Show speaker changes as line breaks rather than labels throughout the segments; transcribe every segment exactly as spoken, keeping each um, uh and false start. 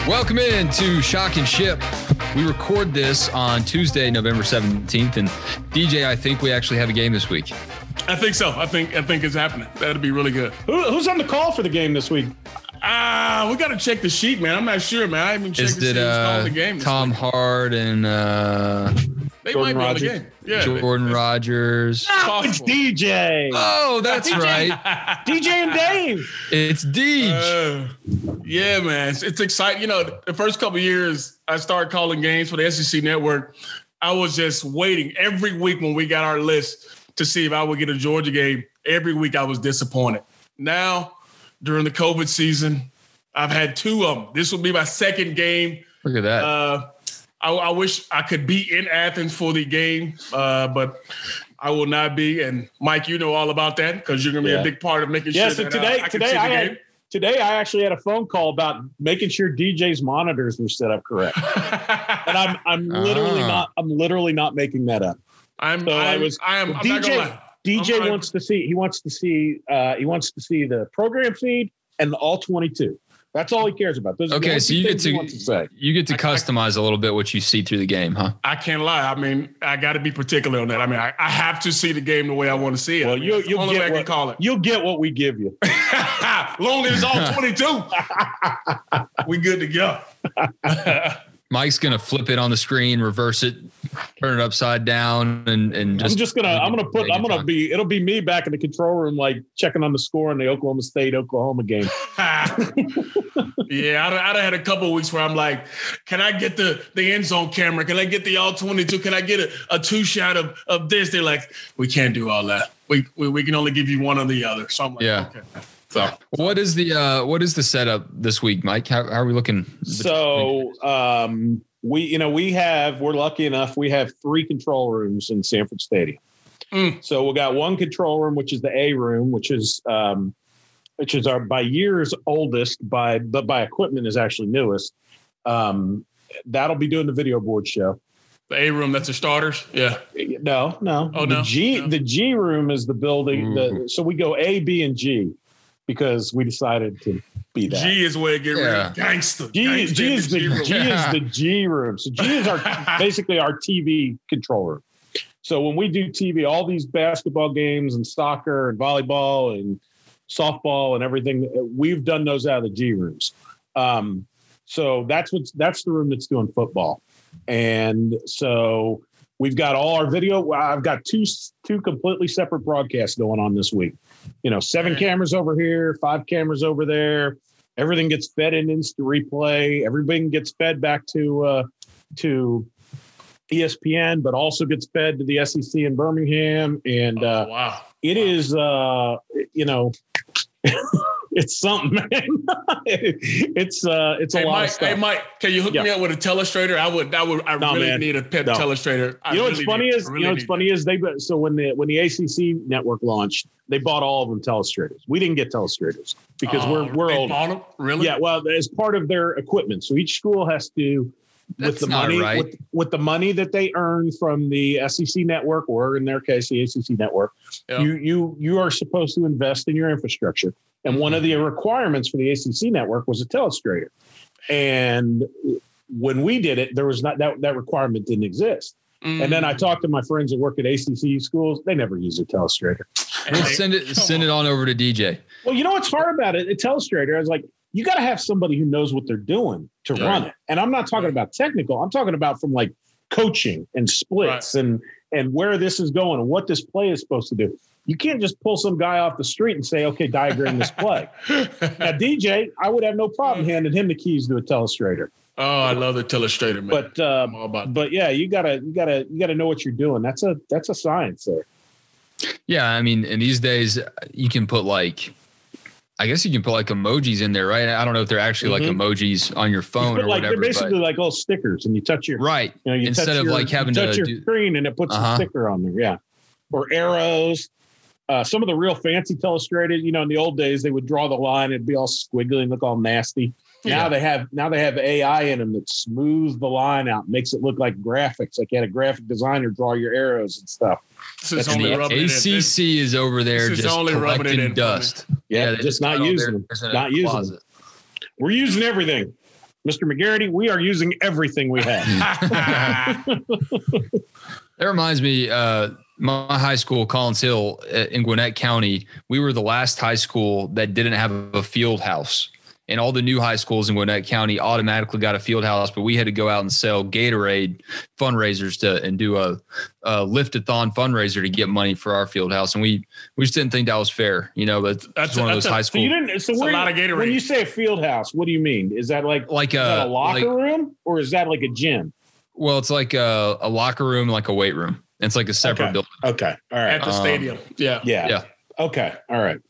Welcome in to Shock and Ship. We record this on Tuesday, November seventeenth, and D J, I think we actually have a game this week.
I think so. I think I think it's happening. That'd be really good.
Who, who's on the call for the game this week?
Ah, uh, we got to check the sheet, man. I'm not sure, man. I haven't checked
Is
to see
it,
who's
uh,
calling the game. This
Tom
week.
Hart and uh,
They
Jordan
might be
Rogers.
on the game. Yeah,
Jordan
they,
Rogers.
Oh, it's D J.
Oh, that's right.
D J and Dave.
It's Deej.
Uh, yeah, man. It's, it's exciting. You know, the first couple of years I started calling games for the S E C Network. I was just waiting every week when we got our list to see if I would get a Georgia game. Every week I was disappointed. Now, during the COVID season, I've had two of them. This will be my second game.
Look at that.
Uh, I, I wish I could be in Athens for the game, uh, but I will not be. And Mike, you know all about that because you're going to be
Yeah.
a big part of making
Yes,
sure
and
that
today,
uh, I can
today
see the
I
game.
had, today I actually had a phone call about making sure D J's monitors were set up correct. And I'm I'm literally
Ah.
not I'm literally not making that up.
I'm,
So I
I'm,
was
I am, I'm
D J
not going to lie.
D J
I'm-
wants to see he wants to see uh, he wants to see the program feed and the all twenty-two. That's all he cares about. Those are the
Okay,
only
so
two
you get
things he
to,
wants to say.
you get to
I- I-
customize a little bit what you see through the game, huh?
I can't lie. I mean, I got to be particular on that. I mean, I, I have to see the game the way I want to see it.
Well,
I mean,
you
that's the
you'll
only way I
get
can
what,
call it.
you'll get what we give you.
Long as it's all twenty-two, we good to go.
Mike's going to flip it on the screen, reverse it, turn it upside down, and, and just.
I'm just gonna I'm gonna put I'm gonna be it'll be me back in the control room like checking on the score in the Oklahoma State Oklahoma game.
Yeah, I'd, I'd have had a couple of weeks where I'm like, can I get the, the end zone camera? Can I get the all twenty-two? Can I get a, a two shot of, of this? They're like, we can't do all that. We, we we can only give you one or the other. So I'm like,
Yeah.
okay. So
What is the uh, what is the setup this week, Mike? How, how are we looking?
So um, we you know we have we're lucky enough we have three control rooms in Sanford Stadium.
Mm.
So we got one control room, which is the A room, which is um, which is our by years oldest, by but by equipment is actually newest. Um, that'll be doing the video board show.
the A room, that's the starters. Yeah.
No, no.
Oh,
the
no?
G,
No.
the G room is the building. The, so we go A, B, and G because we decided to be that.
G is where it get
Yeah.
real gangster.
G,
Gangsta
G
in
is the
room.
G is the G room. So G is our basically our T V control room. So when we do T V, all these basketball games and soccer and volleyball and softball and everything, we've done those out of the G rooms. Um, so that's what's that's the room that's doing football. And so we've got all our video. I've got two two completely separate broadcasts going on this week. You know, seven
Right.
cameras over here, five cameras over there. Everything gets fed in Insta Replay. Everything gets fed back to uh, to E S P N, but also gets fed to the S E C in Birmingham. And uh,
Oh, wow.
it is, uh, you know, it's something, man. it's uh, it's a
Hey
lot
Mike,
of stuff.
hey Mike, can you hook
Yeah.
me up with a telestrator? I would, I would, I
No,
really
man.
need a pet
No.
telestrator. I
You know what's
really
funny
need-
is,
I really
you know what's
need
funny is they so when the when the A C C network launched, they bought all of them telestrators. We didn't get telestrators because
Oh,
we're we're
they
old.
bought 'em? Really?
Yeah, well, as part of their equipment, so each school has to.
That's
with the
not
money,
right.
with, with the money that they earn from the S E C network, or in their case, the A C C network,
Yeah.
you you you are supposed to invest in your infrastructure. And one of the requirements for the A C C network was a telestrator. And when we did it, there was not that that requirement didn't exist.
Mm.
And then I talked to my friends that work at A C C schools; they never use a telestrator.
Well, send it send it on over to D J.
Well, you know what's hard about it? A telestrator, I was like, you got to have somebody who knows what they're doing to
Yeah.
run it. And I'm not talking about technical. I'm talking about from like coaching and splits and and where this is going and what this play is supposed to do. You can't just pull some guy off the street and say, okay, diagram this play. Now, D J, I would have no problem handing him the keys to a telestrator.
Oh, I love the telestrator, man.
But uh,
I'm all about
but yeah, you gotta you gotta you gotta know what you're doing. That's a that's a science there.
Yeah, I mean, in these days, you can put like, I guess you can put like emojis in there, right? I don't know if they're actually like
Mhm.
emojis on your phone
But
or
like
whatever.
they're basically
but,
like little stickers, and you touch your
right.
You know, you
Instead
touch
of
your,
like having
you touch
to
your
do-
screen and it puts
Uh-huh.
a sticker on there. Yeah. Or arrows. Uh, some of the real fancy telestrated, you know, in the old days, they would draw the line. It'd be all squiggly and look all nasty. Now
Yeah.
they have now they have A I in them that smooths the line out, makes it look like graphics, like you had a graphic designer draw your arrows and stuff.
This is
That's
only
the
rubbing it in.
A C C is over there
this is
just
only rubbing it
collecting
in for me.
dust.
Yeah,
they
just not
got all
using
their-
them.
there's a
Not using them.
closet.
We're using everything. Mister McGarity, we are using everything we have.
That reminds me, uh, my high school, Collins Hill in Gwinnett County, we were the last high school that didn't have a field house. And all the new high schools in Gwinnett County automatically got a field house, but we had to go out and sell Gatorade fundraisers to and do a, a lift-a-thon fundraiser to get money for our field house. And we we just didn't think that was fair, you know. But
That's
one
a,
of those
a,
high schools.
So you didn't. So
a
where,
lot of Gatorade.
When you say a field house, what do you mean? Is that like
like
is
a,
that a locker
like,
room, or is that like a gym?
Well, it's like a, a locker room, like a weight room. It's like a separate
Okay.
building.
Okay, all right.
At the
Um,
stadium. Yeah.
Yeah.
Yeah.
Okay. All right.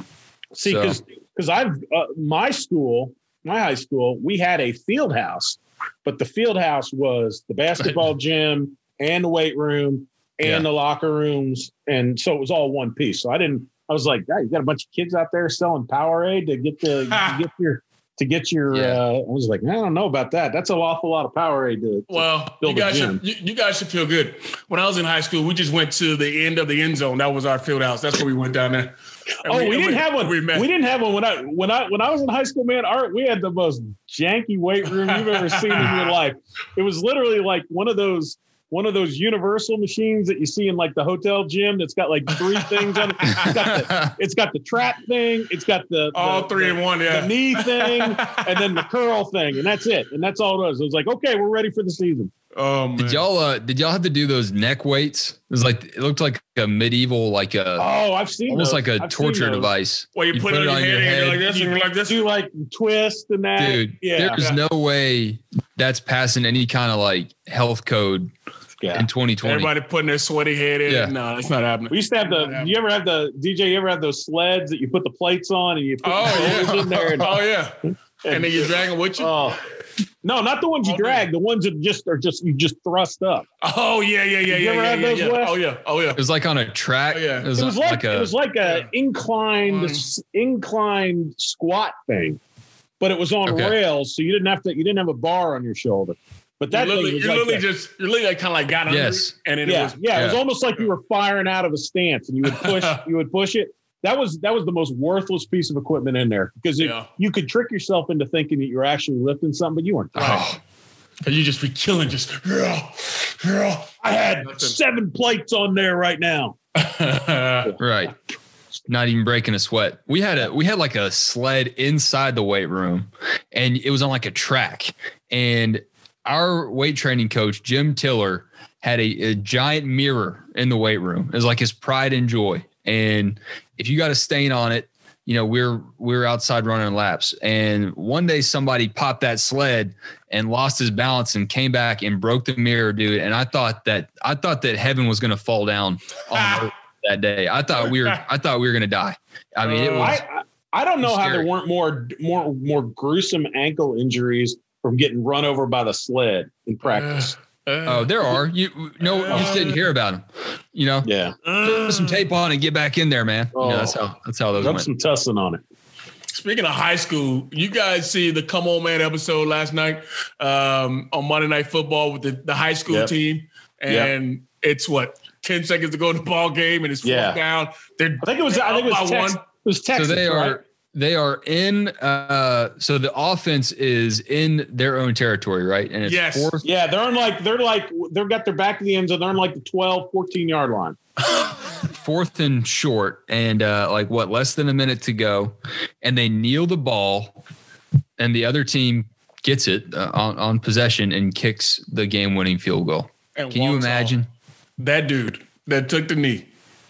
See,
So-
because because I've uh, my school, my high school, we had a field house, but the field house was the basketball gym and the weight room and
Yeah.
the locker rooms, and so it was all one piece. So I didn't. I was like, "God, you got a bunch of kids out there selling Powerade to get the to get your to get your."
Yeah.
Uh, I was like, I don't know about that. That's an awful lot of Powerade to. to
Well, you
build a
guys
gym.
should you, you guys should feel good. When I was in high school, we just went to the end of the end zone. That was our field house. That's where we went down there. And
Oh, we,
and
didn't have one.
We
We,
met.
didn't have one when I when I when I was in high school, man. Our we had the most janky weight room you've ever seen in your life. It was literally like one of those one of those universal machines that you see in like the hotel gym that's got like three things on it. It's got the, it's got the trap thing, it's got the
All
the,
three
the,
in one, yeah.
the knee thing, and then the curl thing, and that's it. And that's all it was. It was like, okay, we're ready for the season.
Oh man.
Did y'all uh, did y'all have to do those neck weights? It was like it looked like a medieval, like a
Oh, I've seen
almost
those.
like a
I've seen
torture
those.
device.
Well, you, put, it on your head, and you're like this, and you're like this.
Do like twist and that,
Dude,
Yeah,
there's no way that's passing any kind of like health code
yeah.
in twenty twenty.
Everybody putting their sweaty head in.
Yeah.
No, it's not happening.
We used to have the.
Not happening.
Do you ever have the D J? You ever have those sleds that you put the plates on and you put
Oh
the shoulders
yeah.
in there? And,
Oh yeah. And then you drag them with you.
oh, no, not the ones you
Oh,
drag. The ones that just are just you just thrust up.
Oh yeah, yeah, yeah,
You
yeah,
ever
yeah,
had
yeah,
those,
yeah.
Wes?
Oh yeah, oh yeah.
It was like on a track.
Oh, yeah.
It was,
It was like,
a,
it was like a
yeah.
inclined
Um,
s- inclined squat thing, but it was on
Okay.
rails, so you didn't have to. You didn't have a bar on your shoulder. But that
you
thing
literally,
was
you
like
literally
that.
just, you literally kind of like got under
Yes.
it, and then
yeah,
it was.
yeah, It was
yeah.
almost like you were firing out of a stance, and you would push, you would push it. That was that was the most worthless piece of equipment in there because it,
Yeah.
you could trick yourself into thinking that you were actually lifting something, but you weren't.
oh,
Cause you just be killing, just. Yeah, yeah.
I had
Nothing.
seven plates on there right now.
right. Not even breaking a sweat. We had a we had like a sled inside the weight room, and it was on like a track. And our weight training coach, Jim Tiller, had a, a giant mirror in the weight room. It was like his pride and joy. And if you got a stain on it, you know, we're we're outside running laps. And one day somebody popped that sled and lost his balance and came back and broke the mirror, dude. And I thought that I thought that heaven was gonna fall down on earth that day. I thought we were I thought we were gonna die. I mean, it was
I I don't know how there
scary.
weren't more more more gruesome ankle injuries from getting run over by the sled in practice.
oh, there are. You no, you just didn't hear about them. You know,
Yeah,
put some tape on and get back in there, man. You know, that's how that's how those
rub
went.
some tussin on it.
Speaking of high school, you guys see the Come On Man episode last night um, on Monday Night Football with the, the high school
Yep.
team, and it's what ten seconds to go in the ball game, and it's fourth
Yeah.
down. They're
I think it was. I think it
up
was
by
Texas.
one.
It was Texas.
So they
right?
are they are in. Uh, so the offense is in their own territory, right? And it's
Yes.
fourth.
Yeah, they're on like they're like they've got their back to the end zone. They're on like the twelve, fourteen yard line.
fourth and short, and uh, like what, less than a minute to go, and they kneel the ball, and the other team gets it uh, on, on possession and kicks the game-winning field goal.
And
Can you
walks
imagine?
off. That dude that took the knee?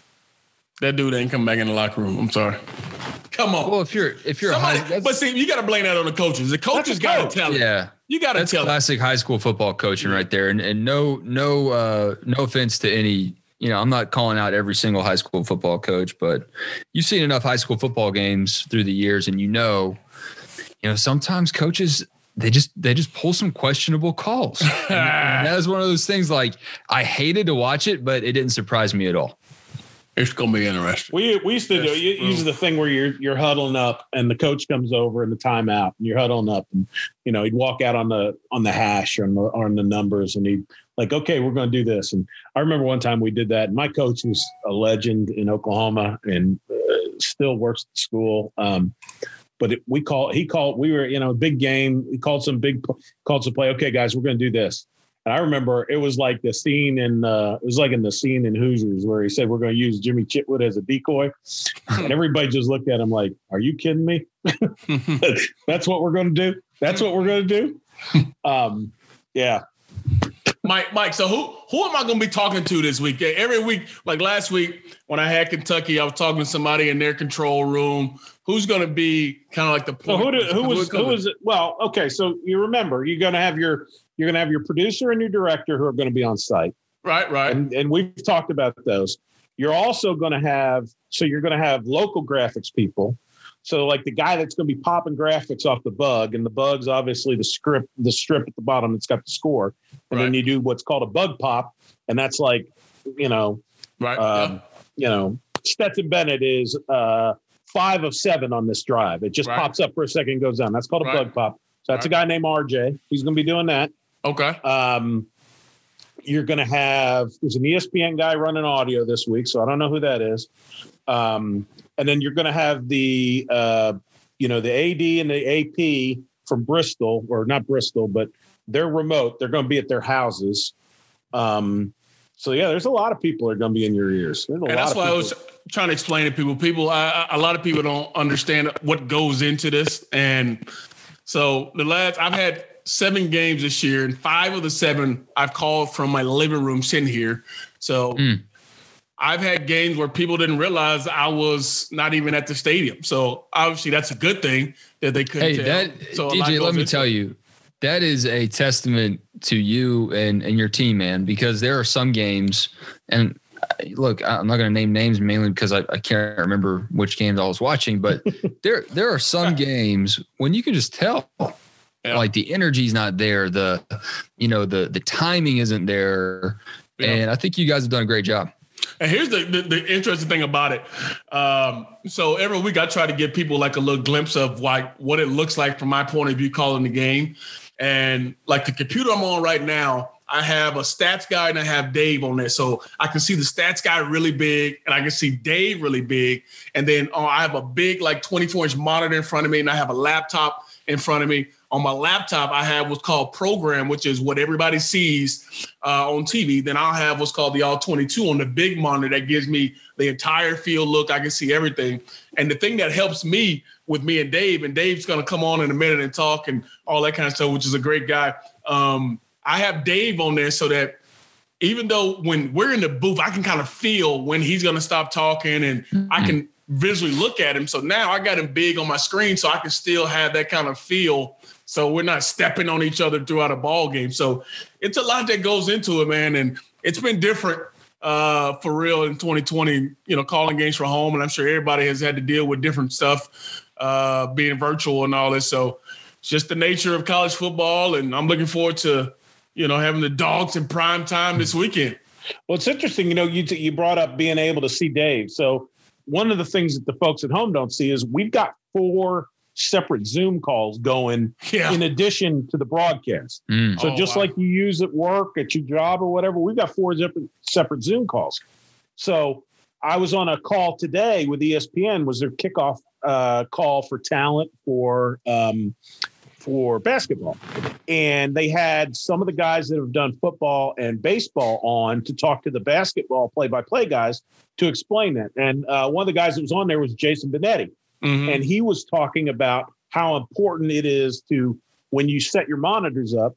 That dude ain't come back in the locker room. I'm sorry. Come on.
Well, if you're if you're a
Somebody,
high, that's-
but see, you got to blame that on the coaches. The coaches
a
got
coach.
to tell it.
yeah,
You got to
that's
tell it.
classic high school football coaching right there. And and no no uh, no offense to any. You know, I'm not calling out every single high school football coach, but you've seen enough high school football games through the years, and you know, you know, sometimes coaches they just they just pull some questionable calls. And, and that was one of those things. Like, I hated to watch it, but it didn't surprise me at all.
It's gonna be interesting.
We we used to do
Yes,
you- use the thing where you're you're huddling up and the coach comes over in the timeout and you're huddling up and you know he'd walk out on the on the hash or on the, or on the numbers and he'd like, okay, we're going to do this. And I remember one time we did that. My coach was a legend in Oklahoma and uh, still works at the school. Um, but it, we call he called we were you know big game. He called some big called some play. Okay, guys, we're going to do this. And I remember it was like the scene in uh, it was like in the scene in Hoosiers where he said we're going to use Jimmy Chitwood as a decoy, and everybody just looked at him like, "Are you kidding me? That's what we're going to do. That's what we're going to do." Um, yeah.
Mike, Mike. So who who am I going to be talking to this week? Every week, like last week when I had Kentucky, I was talking to somebody in their control room. Who's going to be kind of like the point?
So who, did, who was who was it? Well, okay. So you remember you're going to have your you're going to have your producer and your director who are going to be on site.
Right, right.
And, and we've talked about those. You're also going to have so you're going to have local graphics people. So like the guy that's going to be popping graphics off the bug, and the bug's obviously the script, the strip at the bottom that's got the score. And right. then you do what's called a bug pop. And that's like, you know,
right.
Um, yeah. you know, Stetson Bennett is uh, five of seven on this drive. It just right. pops up for a second and goes down. That's called a right. bug pop. So that's right. a guy named R J. He's going to be doing that.
Okay.
Um, you're going to have, there's an E S P N guy running audio this week. So I don't know who that is. Um, and then you're going to have the, uh, you know, the A D and the A P from Bristol, or not Bristol, but they're remote. They're going to be at their houses. Um, so, yeah, there's a lot of people that are going to be in your ears.
And that's why I was trying to explain to people. People, I, I, a lot of people don't understand what goes into this. And so the last, I've had seven games this year, and five of the seven I've called from my living room sitting here. So mm. I've had games where people didn't realize I was not even at the stadium. So obviously that's a good thing that they couldn't
hey,
tell.
That,
so
D J, let me tell you, that is a testament to you and, and your team, man, because there are some games, and look, I'm not going to name names mainly because I, I can't remember which games I was watching, but there there are some games when you can just tell, yeah. like the energy's not there, the you know the the timing isn't there, yeah. and I think you guys have done a great job.
And here's the, the, the interesting thing about it. Um, so every week I try to give people like a little glimpse of like what it looks like from my point of view calling the game. And like the computer I'm on right now, I have a stats guy and I have Dave on there. So I can see the stats guy really big and I can see Dave really big. And then uh, I have a big like twenty-four inch monitor in front of me, and I have a laptop in front of me. On my laptop, I have what's called Program, which is what everybody sees uh, on T V. Then I'll have what's called the all twenty-two on the big monitor that gives me the entire field look. I can see everything. And the thing that helps me with me and Dave, and Dave's going to come on in a minute and talk and all that kind of stuff, which is a great guy. Um, I have Dave on there so that even though when we're in the booth, I can kind of feel when he's going to stop talking, and mm-hmm. I can visually look at him. So now I got him big on my screen so I can still have that kind of feel. So we're not stepping on each other throughout a ball game. So it's a lot that goes into it, man. And it's been different uh, for real in twenty twenty, you know, calling games from home. And I'm sure everybody has had to deal with different stuff, uh, being virtual and all this. So it's just the nature of college football. And I'm looking forward to, you know, having the Dogs in prime time this weekend.
Well, it's interesting, you know, you t- you brought up being able to see Dave. So one of the things that the folks at home don't see is we've got four separate Zoom calls going yeah. in addition to the broadcast. Mm. So oh, just wow. like you use at work, at your job or whatever, we've got four different separate Zoom calls. So I was on a call today with E S P N, was their kickoff uh, call for talent for um, for basketball. And they had some of the guys that have done football and baseball on to talk to the basketball play-by-play guys to explain that. And uh, one of the guys that was on there was Jason Benetti. Mm-hmm. And he was talking about how important it is to, when you set your monitors up,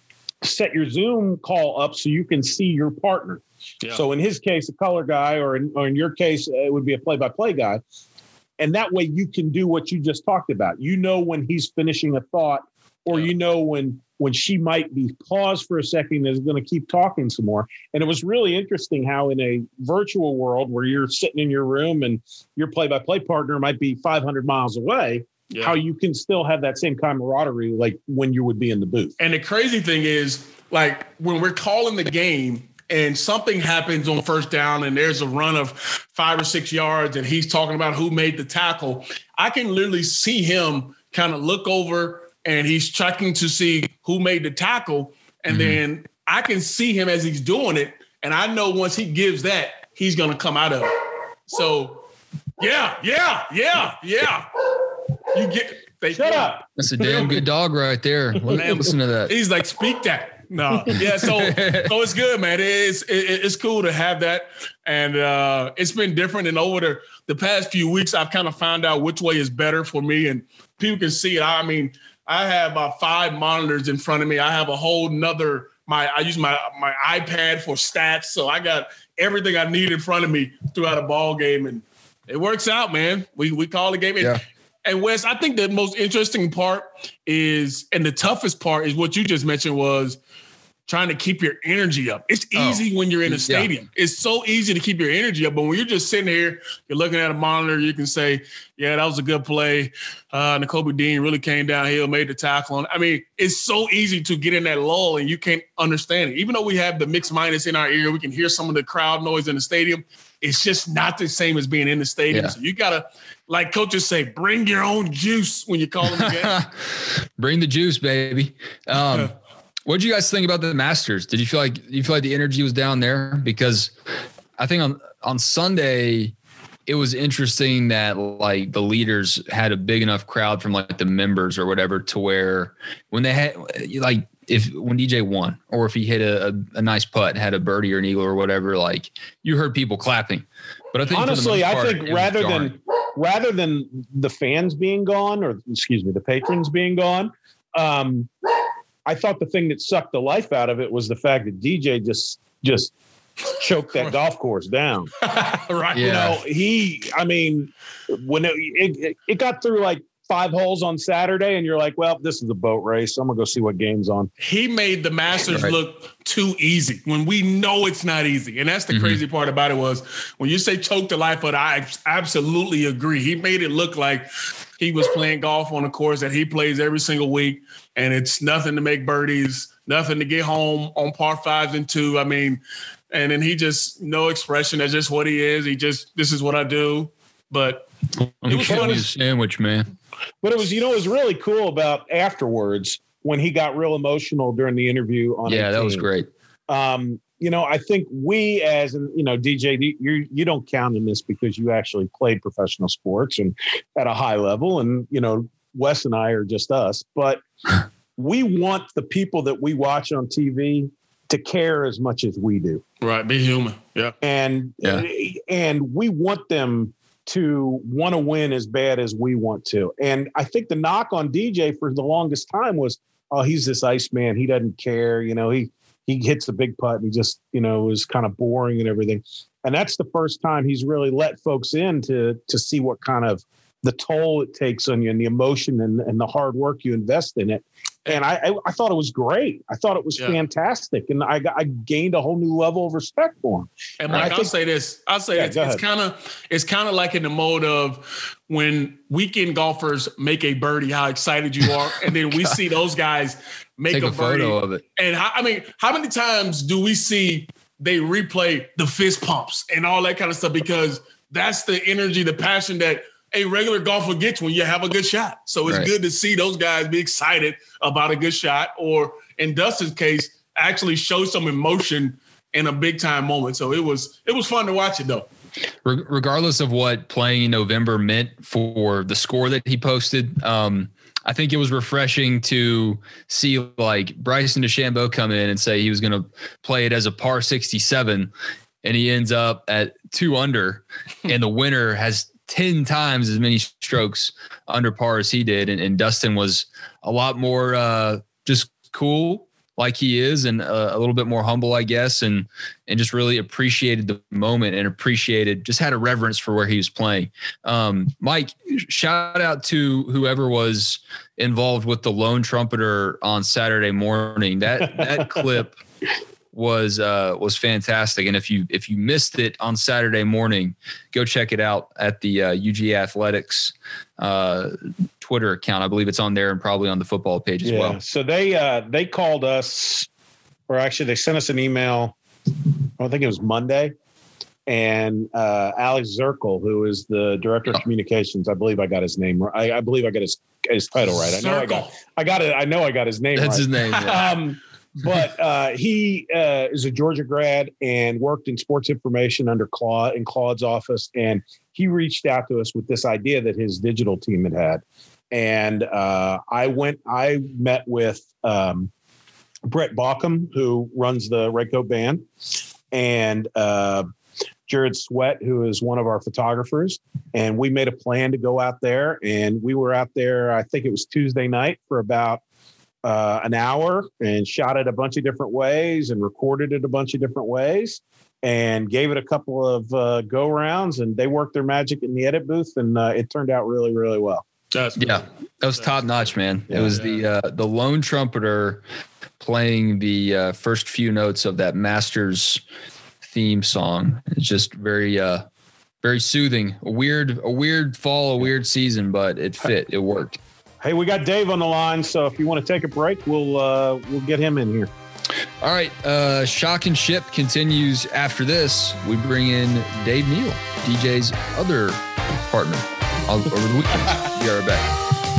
set your Zoom call up so you can see your partner. Yeah. So in his case, a color guy, or in, or in your case, it would be a play-by-play guy. And that way you can do what you just talked about. You know when he's finishing a thought, or yeah. you know when when she might be paused for a second and is going to keep talking some more. And it was really interesting how in a virtual world where you're sitting in your room and your play-by-play partner might be five hundred miles away, yeah. how you can still have that same camaraderie like when you would be in the booth.
And the crazy thing is, like, when we're calling the game and something happens on first down and there's a run of five or six yards and he's talking about who made the tackle, I can literally see him kind of look over and he's checking to see who made the tackle. And mm-hmm. then I can see him as he's doing it. And I know once he gives that, he's going to come out of it. So, yeah, yeah, yeah, yeah. you get they
Shut up.
That's a damn good dog right there.
Man,
Listen to that.
He's like, speak that. No, yeah. So, so it's good, man. It's it, it's cool to have that, and uh, it's been different. And over the the past few weeks, I've kind of found out which way is better for me, and people can see it. I mean, I have about five monitors in front of me. I have a whole nother. My I use my my iPad for stats, so I got everything I need in front of me throughout a ball game, and it works out, man. We we call the game.
Yeah.
And Wes, I think the most interesting part is, and the toughest part is what you just mentioned was trying to keep your energy up. It's easy oh, when you're in a stadium. Yeah. It's so easy to keep your energy up. But when you're just sitting here, you're looking at a monitor, you can say, yeah, that was a good play. Uh, Nakobe Dean really came downhill, made the tackle on. I mean, it's so easy to get in that lull and you can't understand it. Even though we have the mixed minus in our ear, we can hear some of the crowd noise in the stadium. It's just not the same as being in the stadium. Yeah. So you got to, like coaches say, bring your own juice when you call them again.
Bring the juice, baby. Um, what did you guys think about the Masters? Did you feel like you feel like the energy was down there? Because I think on, on Sunday, it was interesting that like the leaders had a big enough crowd from like the members or whatever to where when they had like if when D J won or if he hit a, a, a nice putt, had a birdie or an eagle or whatever, like you heard people clapping. But I think
honestly,
part,
I think rather than rather than the fans being gone or excuse me, the patrons being gone, um, I thought the thing that sucked the life out of it was the fact that D J just just choked that golf course down.
Right.
You know, he, I mean, when it, it, it got through like five holes on Saturday and you're like, well, this is a boat race. I'm going to go see what game's on.
He made the Masters right. look too easy when we know it's not easy. And that's the mm-hmm. crazy part about it was when you say choke the life out, I absolutely agree. He made it look like he was playing golf on a course that he plays every single week. And it's nothing to make birdies, nothing to get home on par fives and two. I mean, and then he just no expression. That's just what he is. He just, this is what I do. But
it was funny. Sandwich, man.
But it was, you know, it was really cool about afterwards when he got real emotional during the interview on
Yeah,
eighteen.
That was great.
Um, you know, I think we as, you know, D J, you you don't count in this because you actually played professional sports and at a high level. And, you know, Wes and I are just us. But we want the people that we watch on T V to care as much as we do.
Right. Be human. Yeah.
And,
yeah.
and we want them to want to win as bad as we want to. And I think the knock on D J for the longest time was, oh, he's this ice man. He doesn't care. You know, he, he hits a big putt and he just, you know, is kind of boring and everything. And that's the first time he's really let folks in to, to see what kind of the toll it takes on you and the emotion and, and the hard work you invest in it. And I, I, I thought it was great. I thought it was yeah. fantastic. And I, I gained a whole new level of respect for him.
And Mike, and I'll think, say this, I'll say yeah, this. It's kind of, it's kind of like in the mode of when weekend golfers make a birdie, how excited you are. And then we see those guys make
Take
a,
a
birdie.
photo of it.
And how, I mean, how many times do we see they replay the fist pumps and all that kind of stuff? Because that's the energy, the passion that a regular golfer gets when you have a good shot. So it's right. good to see those guys be excited about a good shot, or in Dustin's case, actually show some emotion in a big time moment. So it was, it was fun to watch it though.
Regardless of what playing in November meant for the score that he posted, um, I think it was refreshing to see like Bryson DeChambeau come in and say he was going to play it as a par sixty-seven, and he ends up at two under, and the winner has ten times as many strokes under par as he did. And, and Dustin was a lot more uh, just cool like he is, and uh, a little bit more humble, I guess. And, and just really appreciated the moment and appreciated, just had a reverence for where he was playing. Um, Mike, shout out to whoever was involved with the lone trumpeter on Saturday morning. That, that clip was uh was fantastic. And if you if you missed it on Saturday morning, go check it out at the uh, U G Athletics uh Twitter account. I believe it's on there and probably on the football page as
yeah.
well.
So they uh they called us, or actually they sent us an email, I think it was Monday, and uh Alex Zirkle, who is the director of communications, I believe I got his name right. I, I believe I got his his title right. I know I got I got it. I know I got his name
That's
right.
his name. Yeah.
um But uh, he uh, is a Georgia grad and worked in sports information under Claude in Claude's office. And he reached out to us with this idea that his digital team had had. And uh, I went, I met with um, Brett Bauckham, who runs the Redcoat Band, and uh, Jared Sweat, who is one of our photographers. And we made a plan to go out there. And we were out there, I think it was Tuesday night, for about uh, an hour, and shot it a bunch of different ways and recorded it a bunch of different ways, and gave it a couple of uh, go rounds, and they worked their magic in the edit booth, and uh, it turned out really, really well.
That's
yeah, that was top notch, man.
Yeah,
it was
yeah.
the uh, the lone trumpeter playing the uh, first few notes of that Masters theme song. It's just very, uh, very soothing. A weird, a weird fall, a weird season, but it fit. It worked.
Hey, we got Dave on the line, so if you want to take a break, we'll uh, we'll get him in here.
All right, uh, Shock and Ship continues after this. We bring in Dave Neal, D J's other partner, over the weekend. Be right back.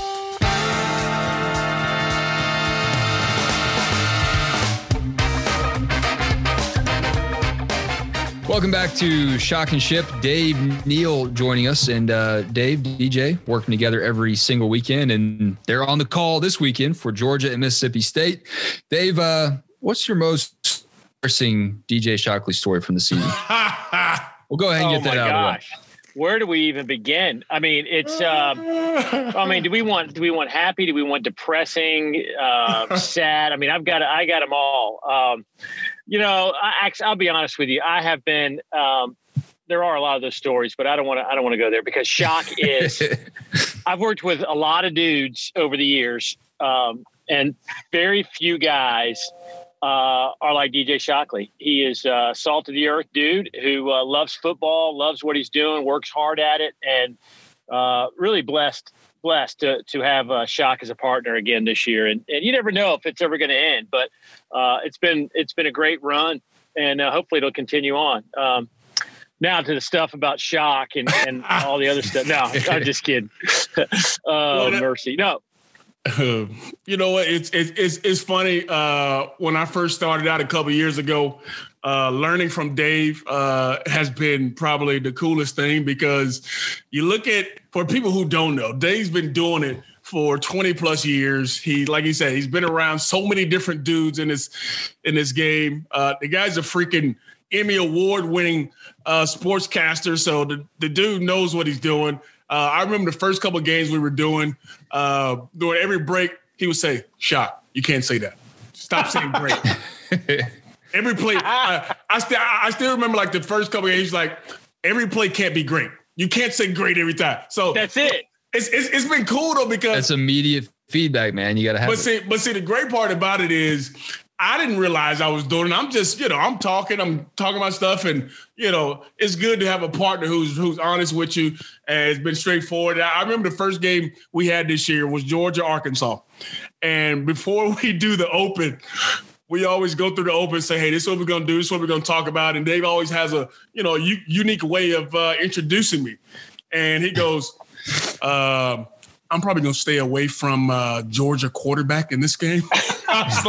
Welcome back to Shock and Ship. Dave Neal joining us, and uh, Dave, D J, working together every single weekend, and they're on the call this weekend for Georgia and Mississippi State. Dave, uh, what's your most embarrassing D J Shockley story from the season? We'll go ahead and
oh
get that
my
out
gosh.
of the way.
Where do we even begin? I mean, it's. Um, I mean, do we want? Do we want happy? Do we want depressing? Uh, sad? I mean, I've got. I got them all. Um, you know, I, I'll be honest with you. I have been. Um, there are a lot of those stories, but I don't want to. I don't want to go there because shock is. I've worked with a lot of dudes over the years, um, and very few guys. Uh, are like D J Shockley. He is a salt of the earth dude who uh, loves football, loves what he's doing, works hard at it, and uh, really blessed blessed to to have uh, Shock as a partner again this year. And and you never know if it's ever going to end, but uh, it's been it's been a great run, and uh, hopefully it'll continue on. Um, now to the stuff about Shock and, and all the other stuff. No, I'm just kidding. Oh, mercy. No.
Uh, you know what? It's it's it's, it's funny. Uh, when I first started out a couple of years ago, uh, learning from Dave uh, has been probably the coolest thing because you look at for people who don't know, Dave's been doing it for twenty plus years. He, like he said, he's been around so many different dudes in this in this game. Uh, the guy's a freaking Emmy award winning uh, sportscaster, so the the dude knows what he's doing. Uh, I remember the first couple of games we were doing, uh, during every break, he would say, "Shock, you can't say that. Stop saying great." Every play, I, I, still, I still remember like the first couple of games, like every play can't be great. You can't say great every time. So
that's it.
It's it's, it's been cool though because
that's immediate feedback, man. You got to have.
But
it.
see, but see, the great part about it is, I didn't realize I was doing it. I'm just, you know, I'm talking, I'm talking about stuff, and you know, it's good to have a partner who's who's honest with you and it's been straightforward. I remember the first game we had this year was Georgia, Arkansas, and before we do the open, we always go through the open and say, "Hey, this is what we're gonna do. This is what we're gonna talk about." And Dave always has a, you know, u- unique way of uh, introducing me, and he goes, uh, "I'm probably gonna stay away from uh, Georgia quarterback in this game." I was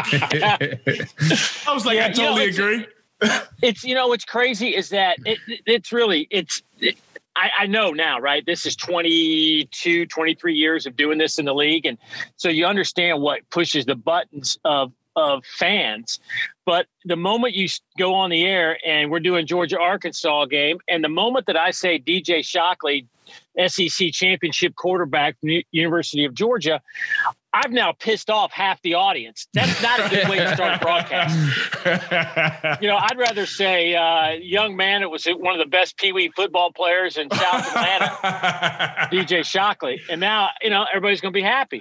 like, I was like,
yeah,
I totally
you know,
agree.
It's, you know, what's crazy is that it, it's really, it's, it, I, I know now, right? This is twenty-two, twenty-three years of doing this in the league. And so you understand what pushes the buttons of, of fans. But the moment you go on the air and we're doing Georgia, Arkansas game, and the moment that I say D J Shockley, S E C championship quarterback from the University of Georgia, I've now pissed off half the audience. That's not a good way to start a broadcast. You know, I'd rather say, uh, young man, it was one of the best Pee Wee football players in South Atlanta, D J Shockley. And now, you know, everybody's going to be happy.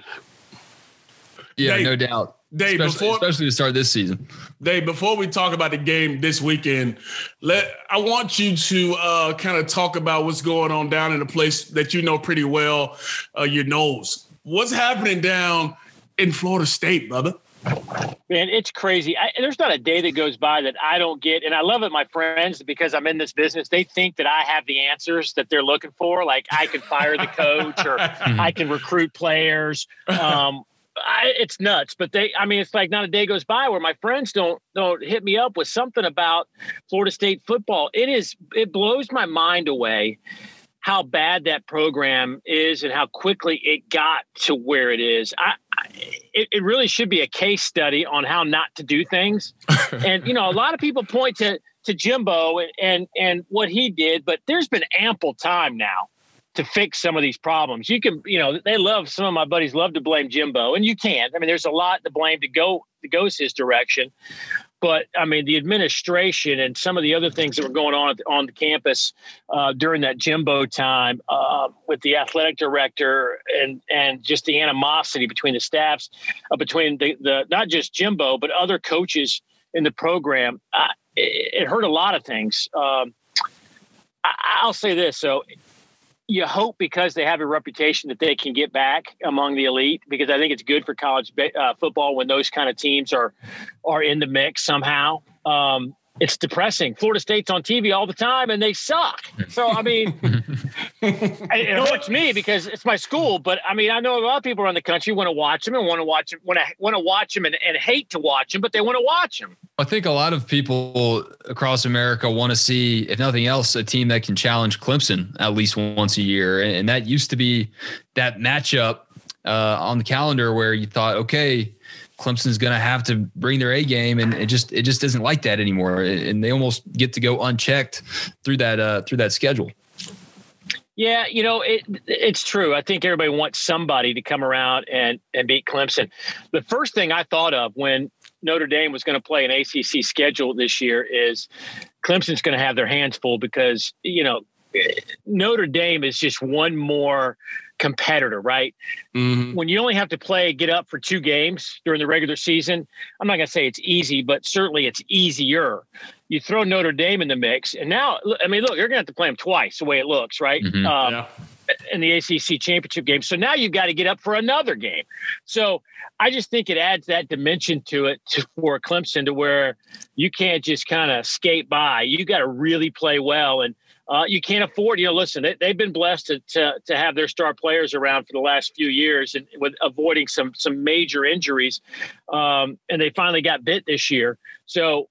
Yeah,
Dave,
no doubt.
Dave,
especially,
before,
especially to start this season.
Dave, before we talk about the game this weekend, let I want you to uh, kind of talk about what's going on down in the place that you know pretty well, uh, your nose. What's happening down in Florida State, brother?
Man, it's crazy. I, there's not a day that goes by that I don't get, and I love it, my friends, because I'm in this business. They think that I have the answers that they're looking for. Like I can fire the coach or I can recruit players. Um, I, it's nuts, but they, I mean, it's like not a day goes by where my friends don't, don't hit me up with something about Florida State football. It is, it blows my mind away how bad that program is and how quickly it got to where it is. I, I it, it really should be a case study on how not to do things. And, you know, a lot of people point to, to Jimbo and, and, and what he did, but there's been ample time now to fix some of these problems. You can, you know, they love, some of my buddies love to blame Jimbo, and you can't. I mean, there's a lot to blame to go, to goes his direction. But I mean, the administration and some of the other things that were going on on the campus uh, during that Jimbo time uh, with the athletic director and and just the animosity between the staffs, uh, between the, the not just Jimbo but other coaches in the program, uh, it, it hurt a lot of things. Um, I, I'll say this, so. You hope because they have a reputation that they can get back among the elite, because I think it's good for college uh, football when those kind of teams are are in the mix somehow. Um, it's depressing. Florida State's on T V all the time and they suck. So, I mean, it hurts me because it's my school. But, I mean, I know a lot of people around the country want to watch them and want to watch them, want to, want to watch them and, and hate to watch them, but they want to watch them.
I think a lot of people across America want to see, if nothing else, a team that can challenge Clemson at least once a year. And that used to be that matchup uh, on the calendar where you thought, okay, Clemson's going to have to bring their A game, and it just it just isn't like that anymore. And they almost get to go unchecked through that uh, through that schedule.
Yeah, you know, it it's true. I think everybody wants somebody to come around and and beat Clemson. The first thing I thought of when Notre Dame was going to play an A C C schedule this year is Clemson's going to have their hands full because, you know, Notre Dame is just one more competitor, right? Mm-hmm. When you only have to play, get up for two games during the regular season, I'm not going to say it's easy, but certainly it's easier. You throw Notre Dame in the mix, and now, I mean, look, you're going to have to play them twice the way it looks, right?
Mm-hmm.
Um,
yeah.
In the A C C championship game. So now you've got to get up for another game. So I just think it adds that dimension to it to, for Clemson, to where you can't just kind of skate by. You got to really play well. And uh, you can't afford, you know, listen, they, they've been blessed to, to to have their star players around for the last few years and with avoiding some some major injuries. Um, and they finally got bit this year. So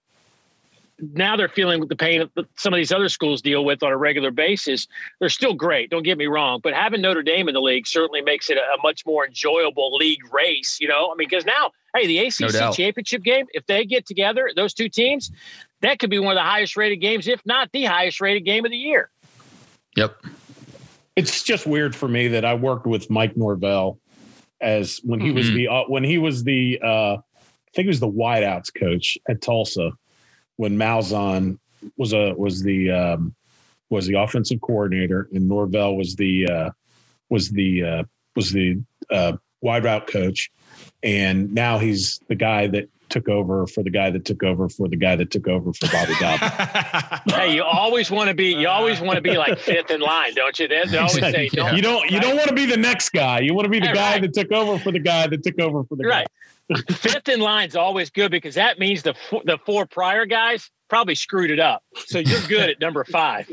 now they're feeling the pain that some of these other schools deal with on a regular basis. They're still great, don't get me wrong, but having Notre Dame in the league certainly makes it a, a much more enjoyable league race, you know? I mean, because now, hey, the A C C no championship game, if they get together, those two teams, that could be one of the highest rated games, if not the highest rated game of the year.
Yep.
It's just weird for me that I worked with Mike Norvell as when he mm-hmm. was the, uh, when he was the, uh, I think he was the wideouts coach at Tulsa, when Malzahn was a was the um, was the offensive coordinator, and Norvell was the uh, was the uh, was the uh, wide route coach, and now he's the guy that took over for the guy that took over for the guy that took over for Bobby Dobbin.
Hey, you always want to be you always want to be like fifth in line, don't you? They, they always say
don't, you don't you don't want to be the next guy. You want to be the hey, guy right. that took over for the guy that took over for the
right.
guy.
Fifth in line is always good because that means the the four prior guys probably screwed it up. So you're good at number five.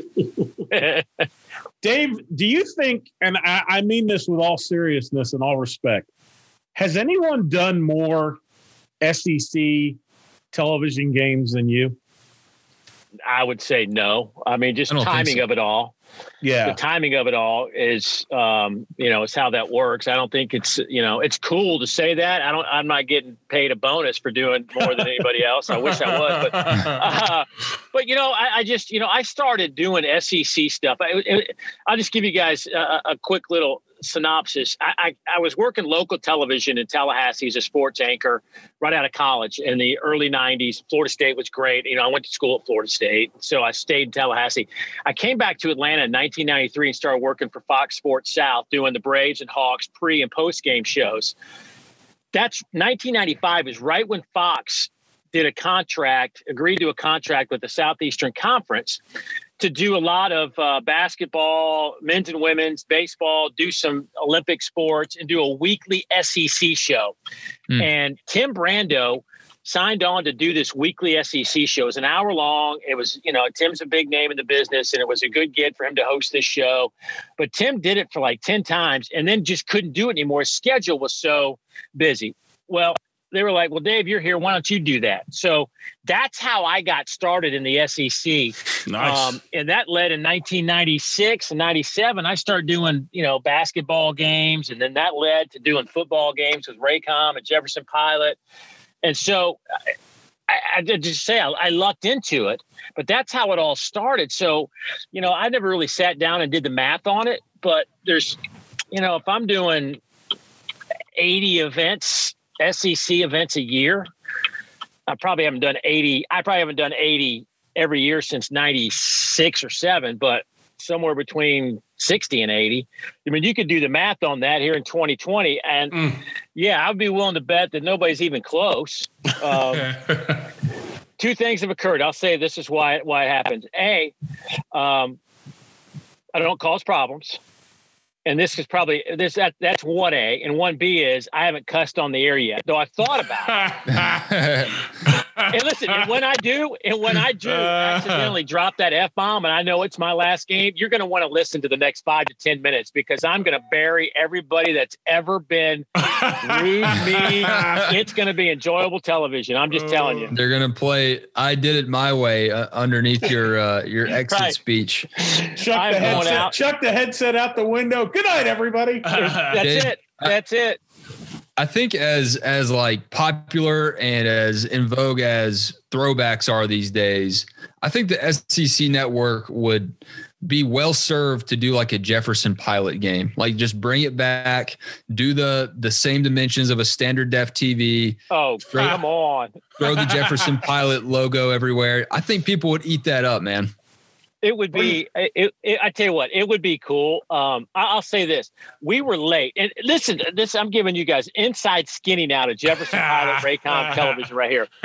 Dave, do you think, and I, I mean this with all seriousness and all respect, has anyone done more S E C television games than you?
I would say no. I mean, just timing so. of it all.
Yeah.
The timing of it all is, um, you know, it's how that works. I don't think it's, you know, it's cool to say that. I don't, I'm not getting paid a bonus for doing more than anybody else. I wish I was, but, uh, but, you know, I, I just, you know, I started doing S E C stuff. I, it, I'll just give you guys a, a quick little synopsis. I, I, I was working local television in Tallahassee as a sports anchor right out of college in the early nineties. Florida State was great. You know, I went to school at Florida State, so I stayed in Tallahassee. I came back to Atlanta in nineteen ninety-three and started working for Fox Sports South, doing the Braves and Hawks pre and post game shows. That's nineteen ninety-five is right when Fox did a contract, agreed to a contract with the Southeastern Conference to do a lot of uh, basketball, men's and women's, baseball, do some Olympic sports, and do a weekly S E C show. Mm. And Tim Brando signed on to do this weekly S E C show. It was an hour long. It was, you know, Tim's a big name in the business, and it was a good gig for him to host this show. But Tim did it for like ten times and then just couldn't do it anymore. His schedule was so busy. Well, they were like, well, Dave, you're here. Why don't you do that? So that's how I got started in the S E C.
Nice.
Um, and that led in nineteen ninety-six and ninety-seven. I started doing, you know, basketball games. And then that led to doing football games with Raycom and Jefferson Pilot. And so I, I did just say I, I lucked into it, but that's how it all started. So, you know, I never really sat down and did the math on it, but there's, you know, if I'm doing eighty events, S E C events a year, I probably haven't done eighty. I probably haven't done eighty every year since ninety-six or seven, but somewhere between sixty and eighty. I mean, you could do the math on that here in twenty twenty. And mm. yeah, I'd be willing to bet that nobody's even close. Um, two things have occurred. I'll say this is why, why it happens. A, um, I don't cause problems. And this is probably this that that's one A, and one B is I haven't cussed on the air yet, though I've thought about it. And listen, and when I do, and when I do accidentally drop that F bomb, and I know it's my last game, you're going to want to listen to the next five to ten minutes because I'm going to bury everybody that's ever been rude to me. It's going to be enjoyable television. I'm just telling you.
They're going to play "I Did It My Way" uh, underneath your uh, your exit
right.
speech.
Chuck the headset. Chuck the headset out the window. Good night, everybody.
That's Dave, it. That's it.
I think as as like popular and as in vogue as throwbacks are these days, I think the S E C network would be well served to do like a Jefferson Pilot game. Like just bring it back, do the the same dimensions of a standard def T V.
Oh, throw, come on.
Throw the Jefferson Pilot logo everywhere. I think people would eat that up, man.
It would be, it, it, I tell you what, it would be cool. Um, I, I'll say this. We were late. And listen, this I'm giving you guys inside skinny now to Jefferson Pilot Raycom television right here.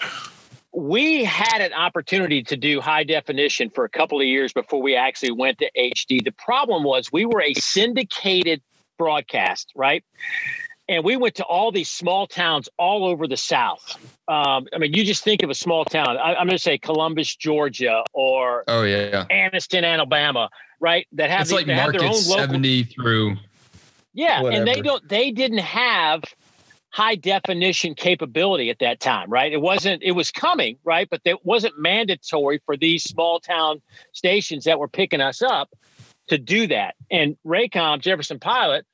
We had an opportunity to do high definition for a couple of years before we actually went to H D. The problem was we were a syndicated broadcast, right? And we went to all these small towns all over the South. Um, I mean, you just think of a small town. I, I'm going to say Columbus, Georgia, or
oh yeah,
Anniston, Alabama, right? That have,
it's
the,
like
that have their own
markets
local
seventy through.
Yeah,
whatever.
And they don't. They didn't have high definition capability at that time, right? It wasn't. It was coming, right? But it wasn't mandatory for these small town stations that were picking us up to do that. And Raycom, Jefferson Pilot,